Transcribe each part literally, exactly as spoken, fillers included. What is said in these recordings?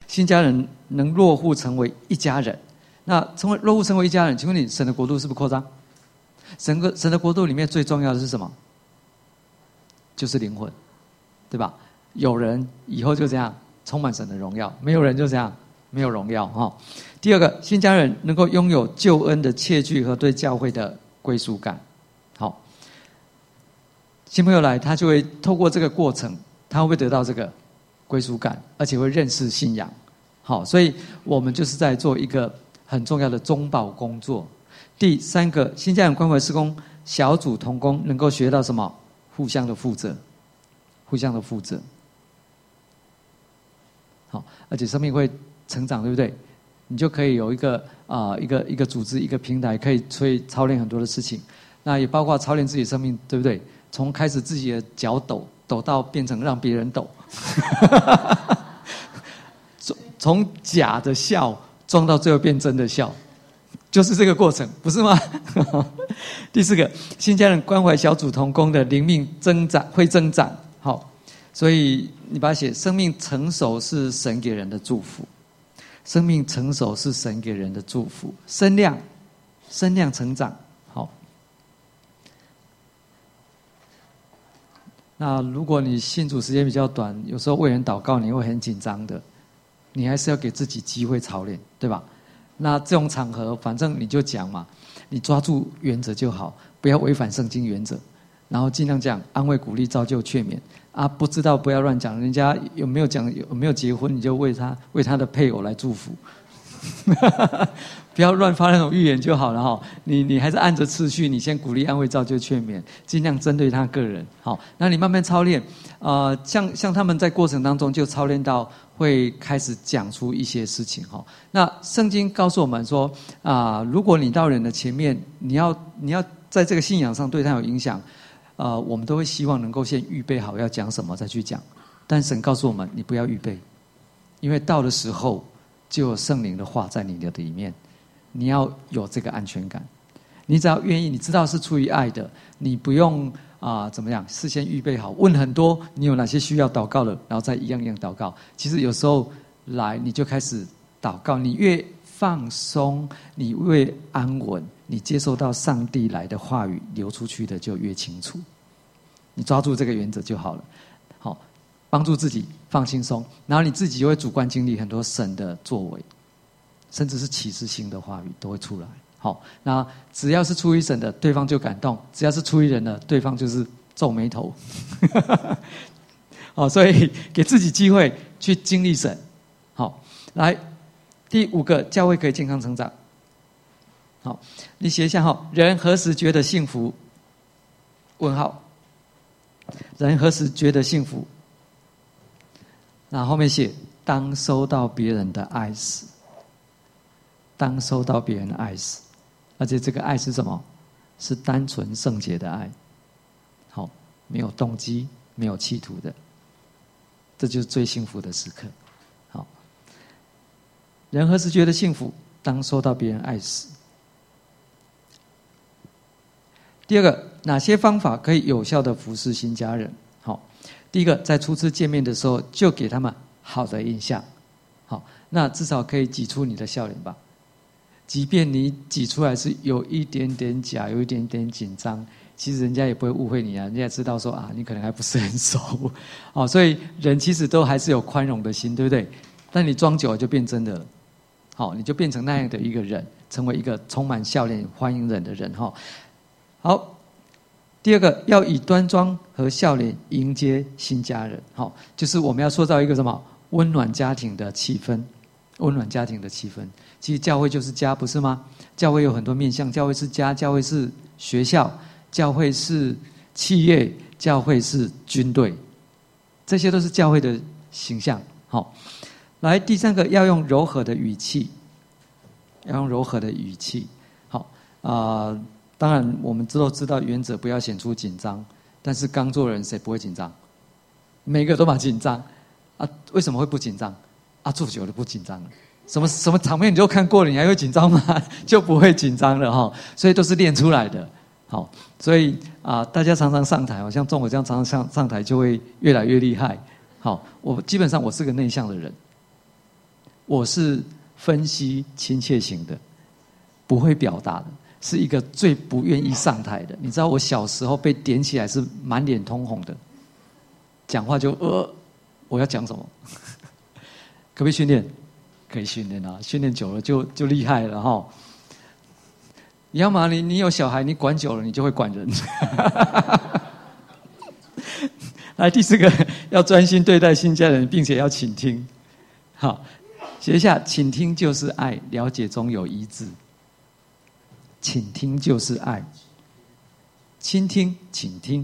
新家人能落户成为一家人。那成为落户成为一家人，请问你神的国度是不是扩张？神个神的国度里面最重要的是什么？就是灵魂，对吧？有人以后就这样充满神的荣耀，没有人就这样没有荣耀哈。第二个，新家人能够拥有救恩的切据和对教会的归属感。好，新朋友来，他就会透过这个过程，他会不会得到这个归属感，而且会认识信仰？好，所以我们就是在做一个很重要的中保工作。第三个，新家人关怀事工小组同工能够学到什么？互相的负责，互相的负责。好，而且生命会成长，对不对？你就可以有一个啊、呃，一个一个组织，一个平台，可以去操练很多的事情。那也包括操练自己的生命，对不对？从开始自己的脚抖，抖到变成让别人抖。从从假的笑装到最后变真的笑，就是这个过程，不是吗？第四个，新家人关怀小组同工的灵命增长会增长。好，所以你把它写，生命成熟是神给人的祝福，生命成熟是神给人的祝福，身量身量成长。好，那如果你信主时间比较短，有时候为人祷告你会很紧张的，你还是要给自己机会操练，对吧？那这种场合反正你就讲嘛，你抓住原则就好，不要违反圣经原则，然后尽量讲安慰鼓励造就劝勉啊，不知道不要乱讲，人家有没有讲有没有结婚你就为他为他的配偶来祝福。不要乱发那种预言就好了哈。你你还是按着次序，你先鼓励、安慰、造就、劝勉，尽量针对他个人。好，那你慢慢操练，呃，像像他们在过程当中就操练到会开始讲出一些事情哈。那圣经告诉我们说啊、呃，如果你到人的前面，你要你要在这个信仰上对他有影响，呃，我们都会希望能够先预备好要讲什么再去讲。但神告诉我们，你不要预备，因为到的时候就有圣灵的话在你的里面。你要有这个安全感，你只要愿意，你知道是出于爱的，你不用啊、呃、怎么样，事先预备好，问很多你有哪些需要祷告的，然后再一样一样祷告。其实有时候来你就开始祷告，你越放松，你越安稳，你接受到上帝来的话语流出去的就越清楚。你抓住这个原则就好了。好，帮助自己放轻松，然后你自己就会主观经历很多神的作为。甚至是启示性的话语都会出来。好，那只要是出于神的，对方就感动；只要是出于人的，对方就是皱眉头。好，所以给自己机会去经历神。好，来第五个，教会可以健康成长。好，你写一下哈，人何时觉得幸福？问号。人何时觉得幸福？那后面写，当收到别人的爱时。当收到别人的爱时，而且这个爱是什么？是单纯圣洁的爱。好，没有动机，没有企图的，这就是最幸福的时刻。好，人何时觉得幸福？当收到别人爱时。第二个，哪些方法可以有效的服侍新家人？好，第一个，在初次见面的时候就给他们好的印象。好，那至少可以挤出你的笑脸吧。即便你挤出来是有一点点假，有一点点紧张，其实人家也不会误会你啊，人家也知道说啊，你可能还不是很熟，哦，所以人其实都还是有宽容的心，对不对？但你装久了就变真的了，好，你就变成那样的一个人，成为一个充满笑脸、欢迎人的人哈。好，第二个，要以端庄和笑脸迎接新家人，好，就是我们要塑造一个什么温暖家庭的气氛。温暖家庭的气氛，其实教会就是家，不是吗？教会有很多面向，教会是家，教会是学校，教会是企业，教会是军队，这些都是教会的形象。好，来第三个，要用柔和的语气，要用柔和的语气。好啊、呃，当然我们都知道原则，不要显出紧张，但是刚做人谁不会紧张？每个都蛮紧张啊，为什么会不紧张？啊，做久了不紧张了，什么什么场面你都看过了，你还会紧张吗？就不会紧张了哈。所以都是练出来的。好，所以啊、呃，大家常常上台，好像像我这样常常上上台，就会越来越厉害。好，我基本上我是个内向的人， 我是分析亲切型的，不会表达的，是一个最不愿意上台的。你知道我小时候被点起来是满脸通红的，讲话就呃，我要讲什么？可不可以训练？可以训练啊，训练久了就就厉害了哈。你要嘛，你你有小孩，你管久了，你就会管人。来，第四个，要专心对待新家人，并且要倾听。好，写一下，倾听就是爱，了解中有一致。倾听就是爱，倾听，倾听，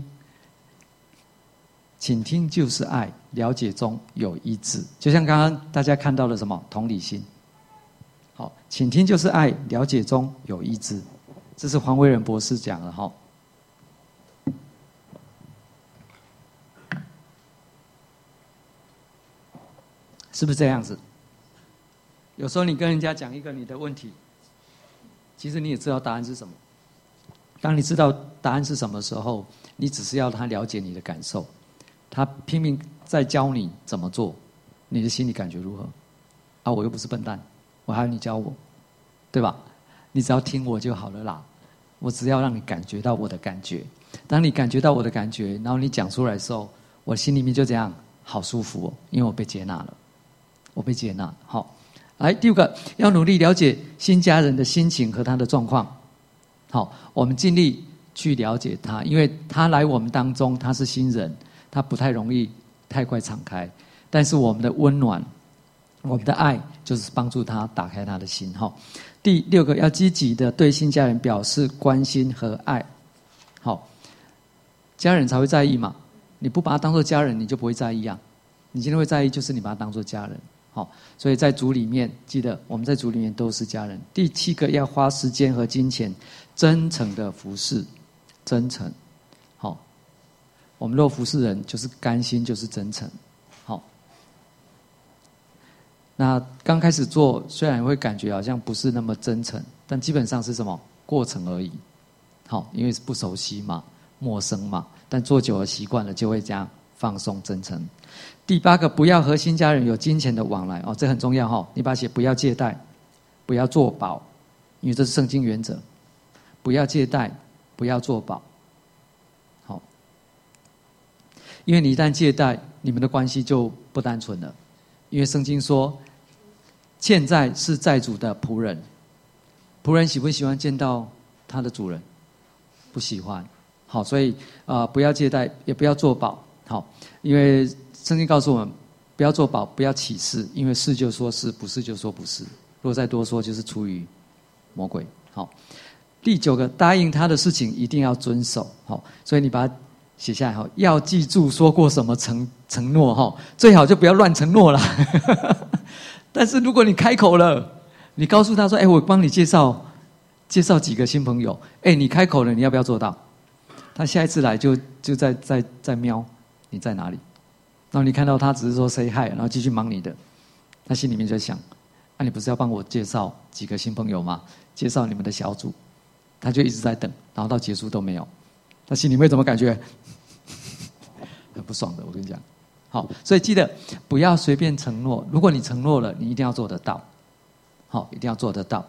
倾听就是爱，了解中有一致。就像刚刚大家看到的什么同理心。好，倾听就是爱，了解中有一致。这是黄维仁博士讲的哈。是不是这样子？有时候你跟人家讲一个你的问题，其实你也知道答案是什么。当你知道答案是什么时候，你只是要他了解你的感受，他拼命在教你怎么做，你的心理感觉如何？啊，我又不是笨蛋，我还要你教我，对吧？你只要听我就好了啦。我只要让你感觉到我的感觉。当你感觉到我的感觉，然后你讲出来的时候，我心里面就这样好舒服哦，因为我被接纳了。我被接纳，好，来第五个，要努力了解新家人的心情和他的状况。好，我们尽力去了解他，因为他来我们当中，他是新人，他不太容易太快敞开。但是我们的温暖，我们的爱，就是帮助他打开他的心。哈，第六个，要积极的对新家人表示关心和爱。好，家人才会在意嘛，你不把他当作家人，你就不会在意啊。你今天会在意，就是你把他当作家人。好，所以在组里面，记得我们在组里面都是家人。第七个，要花时间和金钱，真诚的服侍，真诚。好，我们若服侍人，就是甘心，就是真诚。好，那刚开始做，虽然会感觉好像不是那么真诚，但基本上是什么过程而已。好，因为是不熟悉嘛，陌生嘛，但做久了习惯了，就会这样放松真诚。第八个，不要和新家人有金钱的往来哦，这很重要哈、哦。你把它写，不要借贷，不要做保，因为这是圣经原则。不要借贷，不要做保。好，因为你一旦借贷，你们的关系就不单纯了。因为圣经说，欠债是债主的仆人，仆人喜不喜欢见到他的主人？不喜欢。好，所以啊、呃，不要借贷，也不要做保。好，因为圣经告诉我们，不要做保，不要起誓，因为是就说是，不是就说不是。如果再多说，就是出于魔鬼。好，第九个，答应他的事情一定要遵守。好，所以你把它写下来。好，要记住说过什么承承诺。哈，最好就不要乱承诺了。但是如果你开口了，你告诉他说：“哎，我帮你介绍介绍几个新朋友。”哎，你开口了，你要不要做到？他下一次来就就在在在瞄你在哪里。然后你看到他只是说 say hi， 然后继续忙你的，他心里面就在想：啊，你不是要帮我介绍几个新朋友吗？介绍你们的小组，他就一直在等，然后到结束都没有，他心里面怎么感觉？很不爽的，我跟你讲。好，所以记得不要随便承诺，如果你承诺了，你一定要做得到。好，一定要做得到。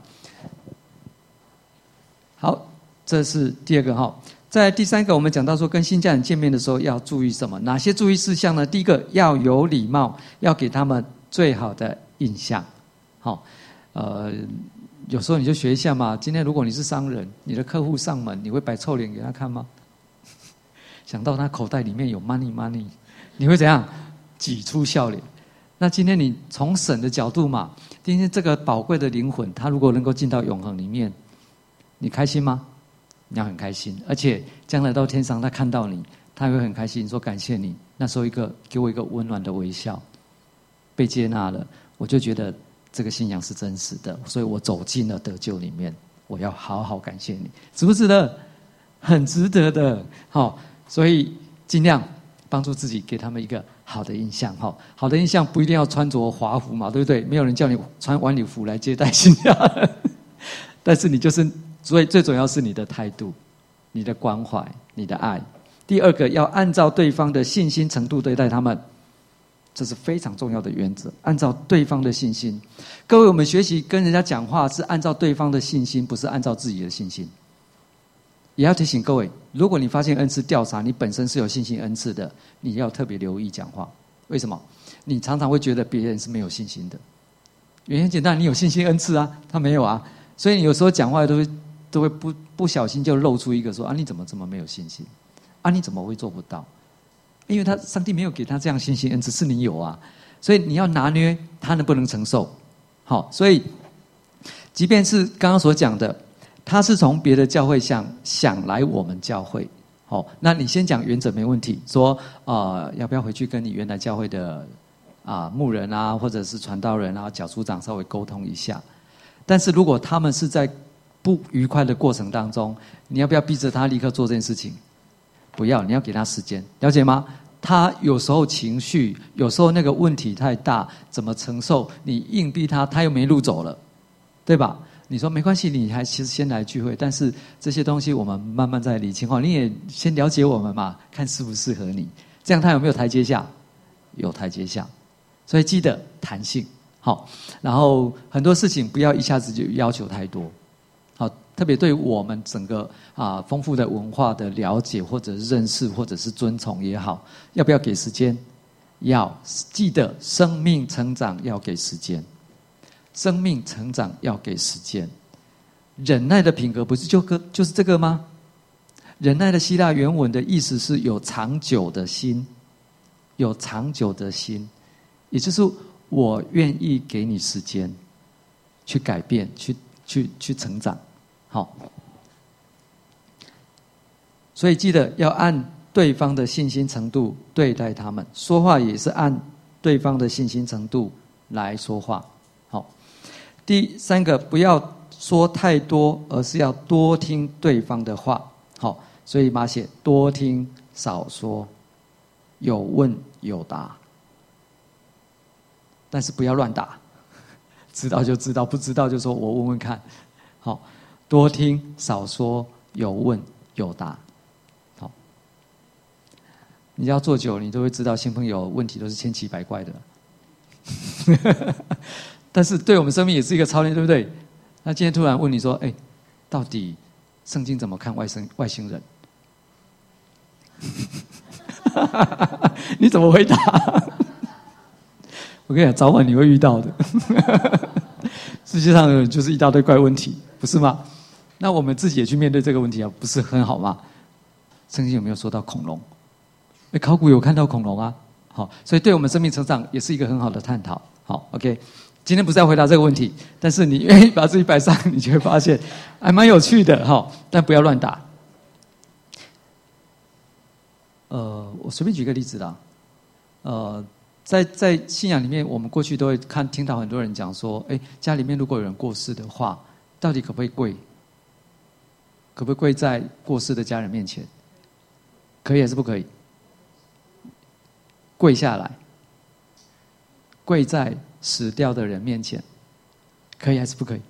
好，这是第二个哈。在第三个，我们讲到说，跟新家人见面的时候要注意什么？哪些注意事项呢？第一个，要有礼貌，要给他们最好的印象。好，呃，有时候你就学一下嘛。今天如果你是商人，你的客户上门，你会摆臭脸给他看吗？想到他口袋里面有 money money， 你会怎样？挤出笑脸。那今天你从神的角度嘛，今天这个宝贵的灵魂，他如果能够进到永恒里面，你开心吗？你要很开心，而且将来到天上，他看到你，他会很开心，说感谢你。那时候一个给我一个温暖的微笑，被接纳了，我就觉得这个信仰是真实的，所以我走进了得救里面。我要好好感谢你，值不值得？很值得的。好，所以尽量帮助自己，给他们一个好的印象。好，好的印象不一定要穿着华服嘛，对不对？没有人叫你穿晚礼服来接待新家人，但是你就是。所以最重要是你的态度、你的关怀、你的爱。第二个，要按照对方的信心程度对待他们。 这是非常重要的原则，按照对方的信心。各位，我们学习跟人家讲话是按照对方的信心，不是按照自己的信心。也要提醒各位，如果你发现恩赐调查你本身是有信心恩赐的，你要特别留意讲话。为什么？你常常会觉得别人是没有信心的，原因很简单，你有信心恩赐啊，他没有啊，所以你有时候讲话都会都会不不小心就露出一个说啊，你怎么这么没有信心？啊，你怎么会做不到？因为他上帝没有给他这样信心恩赐，是你有啊，所以你要拿捏他能不能承受。好，所以即便是刚刚所讲的，他是从别的教会想想来我们教会，好，那你先讲原则没问题，说呃要不要回去跟你原来教会的啊、呃、牧人啊，或者是传道人啊、小组长稍微沟通一下。但是如果他们是在不愉快的过程当中，你要不要逼着他立刻做这件事情？不要，你要给他时间，了解吗？他有时候情绪，有时候那个问题太大，怎么承受？你硬逼他，他又没路走了，对吧？你说没关系，你还其实先来聚会，但是这些东西我们慢慢再理清哈。你也先了解我们嘛，看适不适合你，这样他有没有台阶下？有台阶下，所以记得弹性好。然后很多事情不要一下子就要求太多。好，特别对我们整个啊丰富的文化的了解或者认识或者是尊崇也好，要不要给时间？要记得生命成长要给时间，生命成长要给时间。忍耐的品格不是就个就是这个吗？忍耐的希腊原文的意思是有长久的心，有长久的心，也就是我愿意给你时间去改变，去去去成长。好，所以记得要按对方的信心程度对待他们，说话也是按对方的信心程度来说话。好，第三个，不要说太多，而是要多听对方的话。好，所以马写多听少说，有问有答，但是不要乱答，知道就知道，不知道就说我问问看。好。多听少说，有问有答。好，你要做久，你都会知道新朋友问题都是千奇百怪的。但是对我们生命也是一个操练，对不对？那今天突然问你说：“哎，到底圣经怎么看外星外星人？”你怎么回答？我跟你讲，早晚你会遇到的。世界上就是一大堆怪问题，不是吗？那我们自己也去面对这个问题啊，不是很好吗？圣经有没有说到恐龙？哎，考古有看到恐龙啊。好，所以对我们生命成长也是一个很好的探讨。好 ，OK， 今天不是要回答这个问题，但是你愿意把自己摆上，你就会发现还蛮有趣的哈。但不要乱打。呃，我随便举个例子啦。呃，在在信仰里面，我们过去都会看听到很多人讲说，哎，家里面如果有人过世的话，到底可不可以跪？可不可以跪在过世的家人面前？可以还是不可以？跪下来，跪在死掉的人面前，可以还是不可以？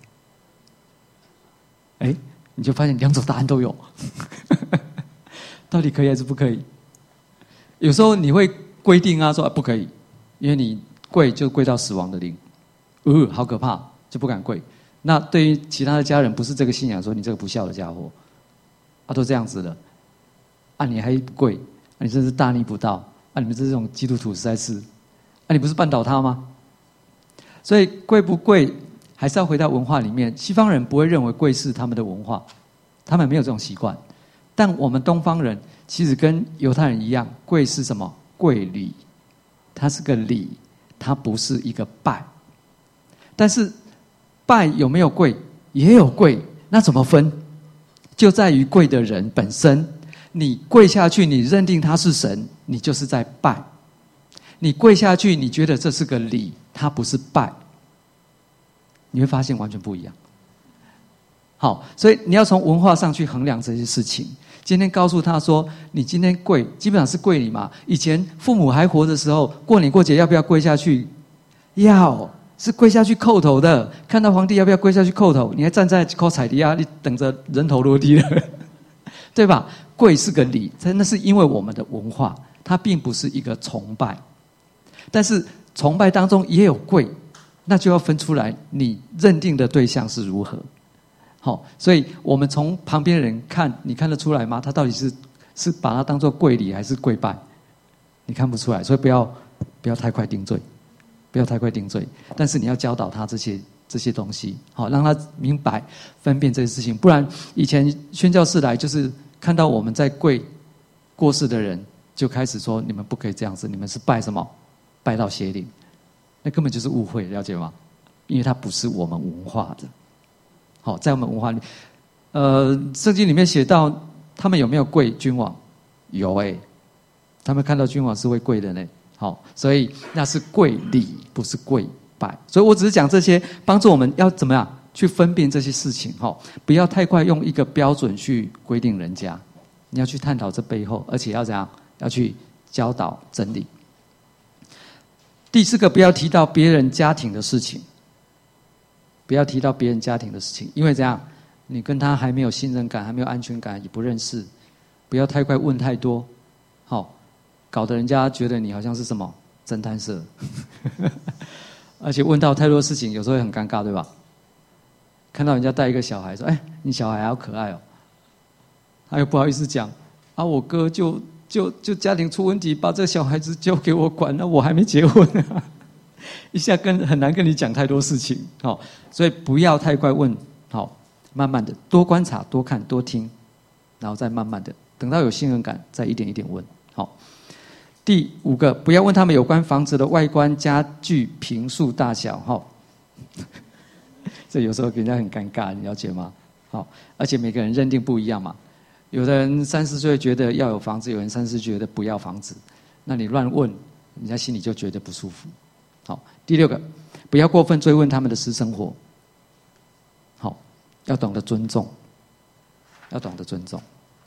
哎，你就发现两种答案都有，到底可以还是不可以？有时候你会规定啊，说、啊、不可以，因为你跪就跪到死亡的灵，呃，好可怕，就不敢跪。那对于其他的家人不是这个信仰，说你这个不孝的家伙，啊，都这样子了，啊，你还不跪，啊，你真是大逆不道，啊，你们这种基督徒实在是，啊，你不是绊倒他吗？所以跪不跪还是要回到文化里面，西方人不会认为跪是他们的文化，他们没有这种习惯，但我们东方人其实跟犹太人一样，跪是什么？跪礼，它是个礼，它不是一个拜，但是。拜有没有跪？也有跪，那怎么分？就在于跪的人本身。你跪下去，你认定他是神，你就是在拜；你跪下去，你觉得这是个礼，它不是拜。你会发现完全不一样。好，所以你要从文化上去衡量这些事情。今天告诉他说，你今天跪，基本上是跪礼嘛。以前父母还活的时候，过年过节要不要跪下去？要。是跪下去叩头的，看到皇帝要不要跪下去叩头？你还站在靠彩迪亚，你等着人头落地了，对吧？跪是个礼，那是因为我们的文化，它并不是一个崇拜。 但是崇拜当中也有贵，那就要分出来你认定的对象是如何。好，所以我们从旁边人看，你看得出来吗？他到底是是把它当作跪礼还是跪拜？你看不出来，所以不要不要太快定罪，不要太快定罪。但是你要教导他这些这些东西，好，让他明白分辨这些事情。不然以前宣教士来就是看到我们在跪过世的人，就开始说你们不可以这样子，你们是拜什么？拜到邪灵，那根本就是误会，了解吗？因为它不是我们文化的。好，在我们文化里，呃，圣经里面写到他们有没有跪君王？有哎、欸，他们看到君王是会跪的呢。好，所以那是跪礼，不是跪拜。所以我只是讲这些，帮助我们要怎么样去分辨这些事情。哈，不要太快用一个标准去规定人家，你要去探讨这背后，而且要怎样，要去教导真理。第四个，不要提到别人家庭的事情。不要提到别人家庭的事情，因为怎样，你跟他还没有信任感，还没有安全感，也不认识，不要太快问太多，好，搞得人家觉得你好像是什么侦探社，而且问到太多事情，有时候会很尴尬，对吧？看到人家带一个小孩，说：“哎，你小孩好可爱哦。”他又不好意思讲，啊，我哥就就就家庭出问题，把这小孩子交给我管，那我还没结婚啊。一下跟很难跟你讲太多事情，好，所以不要太快问，好，慢慢的多观察、多看、多听，然后再慢慢的，等到有信任感，再一点一点问，好。第五个，不要问他们有关房子的外观、家具、坪数大小，哈，这有时候给人家很尴尬，你了解吗？好，而且每个人认定不一样嘛，有的人三十岁觉得要有房子，有人三十岁觉得不要房子，那你乱问，人家心里就觉得不舒服。好，第六个，不要过分追问他们的私生活。好，要懂得尊重，要懂得尊重。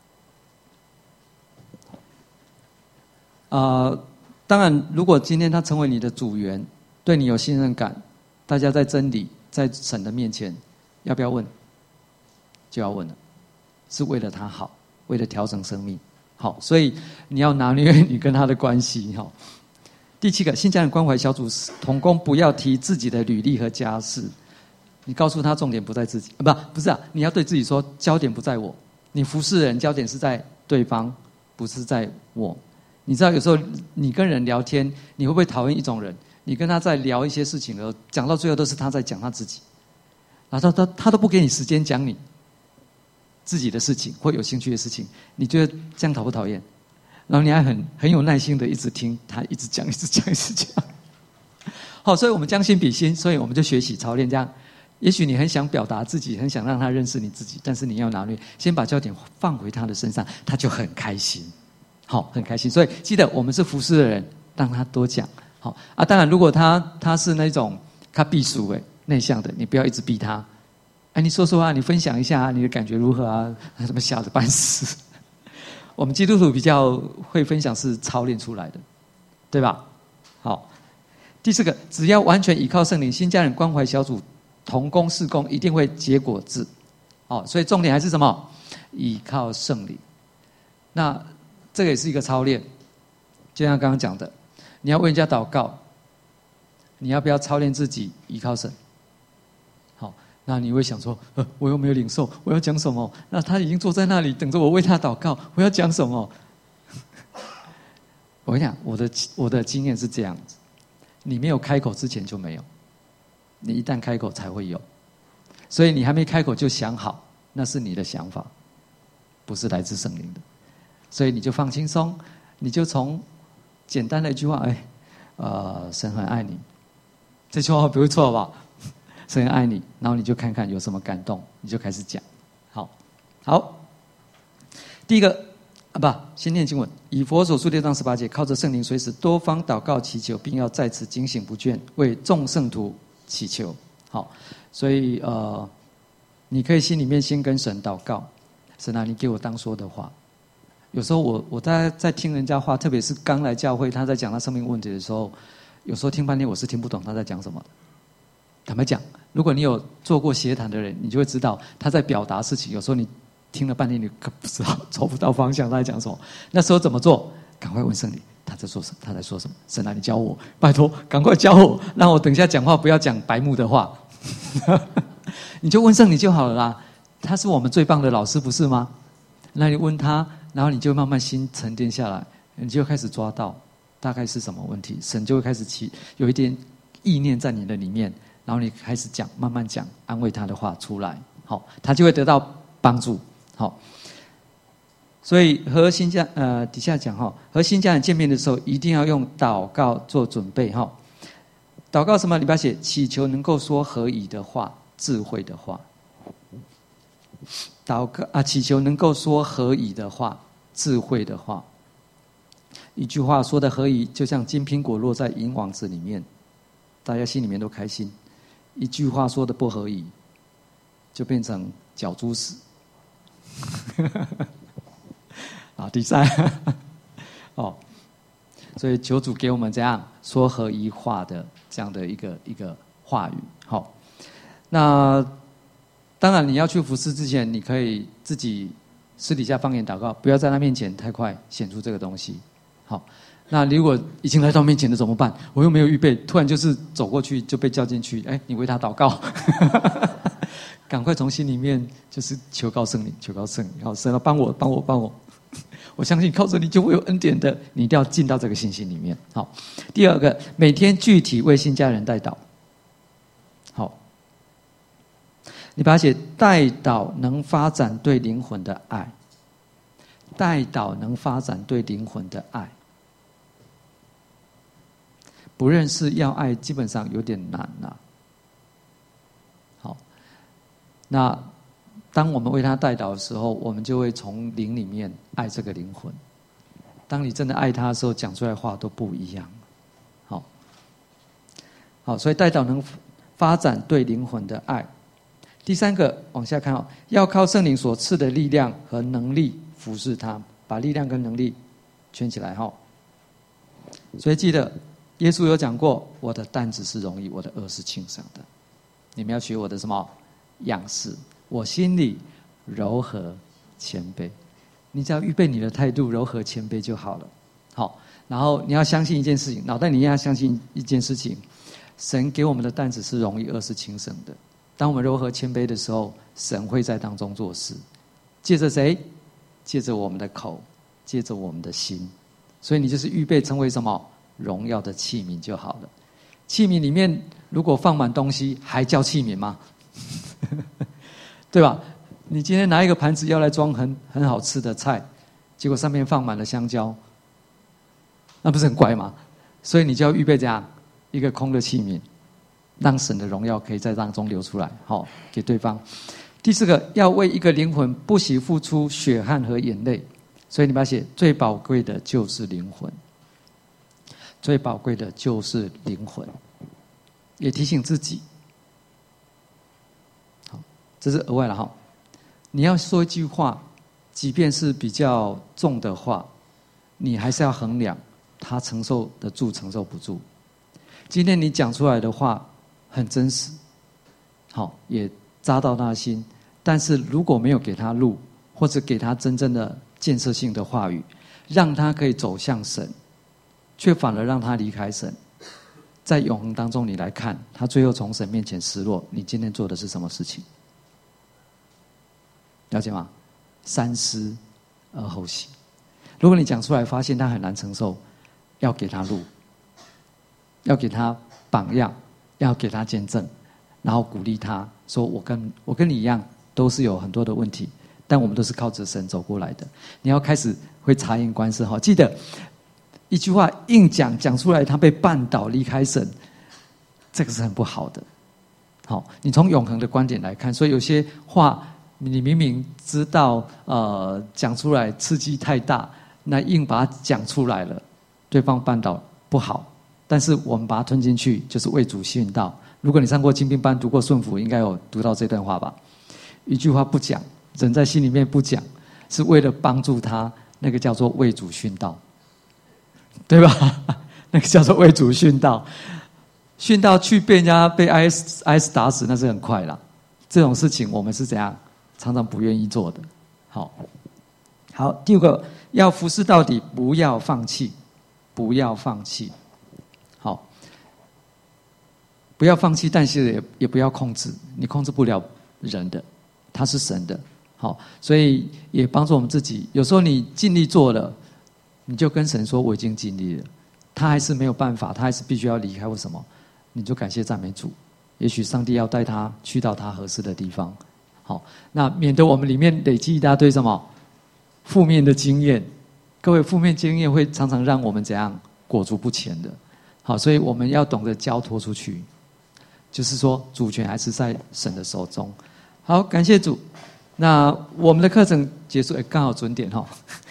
啊、呃，当然，如果今天他成为你的组员，对你有信任感，大家在真理、在神的面前，要不要问？就要问了，是为了他好，为了调整生命。好，所以你要拿捏你跟他的关系。好。第七个，新家人关怀小组同工不要提自己的履历和家事，你告诉他重点不在自己，啊、不不是啊，你要对自己说焦点不在我，你服侍人焦点是在对方，不是在我。你知道有时候你跟人聊天，你会不会讨厌一种人？你跟他在聊一些事情的时候，讲到最后都是他在讲他自己，然后他他他都不给你时间讲你自己的事情或有兴趣的事情，你觉得这样讨不讨厌？然后你还很很有耐心的一直听他一直讲一直讲一直讲，好，所以我们将心比心，所以我们就学习操练这样。也许你很想表达自己，很想让他认识你自己，但是你要拿捏，先把焦点放回他的身上，他就很开心，好，很开心。所以记得我们是服侍的人，让他多讲，好啊。当然，如果他他是那种他避暑诶内向的，你不要一直逼他，哎，你说说啊，你分享一下啊，你的感觉如何啊？他怎么吓得半死？我们基督徒比较会分享是操练出来的，对吧？好，第四个，只要完全依靠圣灵，新家人关怀小组同工事工一定会结果子。好，所以重点还是什么？依靠圣灵。那这个也是一个操练，就像刚刚讲的，你要为人家祷告，你要不要操练自己依靠神？好。那你会想说，呃，我又没有领受，我要讲什么？那他已经坐在那里等着我为他祷告，我要讲什么？我跟你讲，我的我的经验是这样子：你没有开口之前就没有，你一旦开口才会有。所以你还没开口就想好，那是你的想法，不是来自圣灵的。所以你就放轻松，你就从简单的一句话，哎，呃，神很爱你，这句话不会错吧？神爱你，然后你就看看有什么感动，你就开始讲。好，好，第一个啊，不，先念经文。以佛所述六章十八节，靠着圣灵随时多方祷告祈求，并要在此警醒不倦，为众圣徒祈求。好，所以呃，你可以心里面先跟神祷告，神啊，你给我当说的话。有时候我我在在听人家话，特别是刚来教会，他在讲他生命问题的时候，有时候听半天我是听不懂他在讲什么的。坦白讲，如果你有做过协谈的人，你就会知道他在表达事情。有时候你听了半天，你可不知道，找不到方向，他在讲什么。那时候怎么做？ 赶快问圣灵，他在说什么？他在说什么？神啊，你教我，拜托，赶快教我，让我等一下讲话不要讲白目的话。你就问圣灵就好了啦，他是我们最棒的老师，不是吗？那你问他，然后你就慢慢心沉淀下来，你就开始抓到大概是什么问题，神就会开始起有一点意念在你的里面，然后你开始讲，慢慢讲安慰他的话出来，好，他就会得到帮助。好，所以和新家呃底下讲哈，和新家人见面的时候，一定要用祷告做准备哈。祷告什么？你把它写，祈求能够说合宜的话，智慧的话。祷告啊，祈求能够说合宜的话，智慧的话。一句话说的合宜，就像金苹果落在银网子里面，大家心里面都开心；一句话说的不合宜，就变成绞猪死。好，第三，哦，所以求主给我们这样说合宜话的这样的一个一个话语。好，那当然你要去服侍之前，你可以自己私底下方言祷告，不要在他面前太快显出这个东西。好，那如果已经来到面前了怎么办？我又没有预备，突然就是走过去就被叫进去，哎，你为他祷告。赶快从心里面就是求告圣灵，求告圣灵，好，神啊，帮我，帮我，帮我！我相信靠着你就会有恩典的，你一定要进到这个信心里面。好，第二个，每天具体为新家人代祷。好，你把它写，代祷能发展对灵魂的爱，代祷能发展对灵魂的爱。不认识要爱，基本上有点难啊。好，那当我们为他代祷的时候，我们就会从灵里面爱这个灵魂。当你真的爱他的时候，讲出来的话都不一样。好，好，所以代祷能发展对灵魂的爱。第三个，往下看哦，要靠圣灵所赐的力量和能力服侍他，把力量跟能力圈起来哈。所以记得，耶稣有讲过，我的担子是容易，我的轭是轻省的。你们要学我的什么样式？我心里柔和谦卑。你只要预备你的态度柔和谦卑就好了。好，然后你要相信一件事情，脑袋里要相信一件事情，神给我们的担子是容易，轭是轻省的。当我们柔和谦卑的时候，神会在当中做事。借着谁？借着我们的口，借着我们的心。所以你就是预备成为什么荣耀的器皿就好了。器皿里面如果放满东西，还叫器皿吗？对吧？你今天拿一个盘子要来装很很好吃的菜，结果上面放满了香蕉，那不是很怪吗？所以你就要预备这样一个空的器皿，让神的荣耀可以在当中流出来，好，给对方。第四个，要为一个灵魂不惜付出血汗和眼泪，所以你把它写，最宝贵的就是灵魂，最宝贵的就是灵魂。也提醒自己，好，这是额外的哈。你要说一句话，即便是比较重的话，你还是要衡量他承受得住承受不住。今天你讲出来的话很真实，好，也扎到他的心，但是如果没有给他路，或者给他真正的建设性的话语，让他可以走向神，却反而让他离开神，在永恒当中你来看，他最后从神面前失落，你今天做的是什么事情？了解吗？三思而后行。如果你讲出来发现他很难承受，要给他路，要给他榜样，要给他见证，然后鼓励他说，我跟我跟你一样都是有很多的问题，但我们都是靠着神走过来的。你要开始会察言观色，记得一句话硬讲讲出来，他被绊倒离开神，这个是很不好的。好，你从永恒的观点来看，所以有些话你明明知道，呃，讲出来刺激太大，那硬把它讲出来了，对方绊倒不好。但是我们把它吞进去，就是为主殉道。如果你上过精兵班，读过顺服，应该有读到这段话吧？一句话不讲，人在心里面不讲，是为了帮助他，那个叫做为主殉道，对吧？那个叫做为主殉道。殉道去被人家被 I S I S 打死，那是很快啦。这种事情我们是怎样？常常不愿意做的。好， 好，第五个要服侍到底，不要放弃，不要放弃。好，不要放弃，但是也也不要控制，你控制不了人的，他是神的。好，所以也帮助我们自己。有时候你尽力做了，你就跟神说我已经尽力了，他还是没有办法，他还是必须要离开。为什么？你就感谢赞美主，也许上帝要带他去到他合适的地方。好，那免得我们里面累积一大堆什么负面的经验。各位，负面经验会常常让我们怎样裹足不前的。好，所以我们要懂得交托出去，就是说主权还是在神的手中。好，感谢主。那我们的课程结束，刚好准点哈。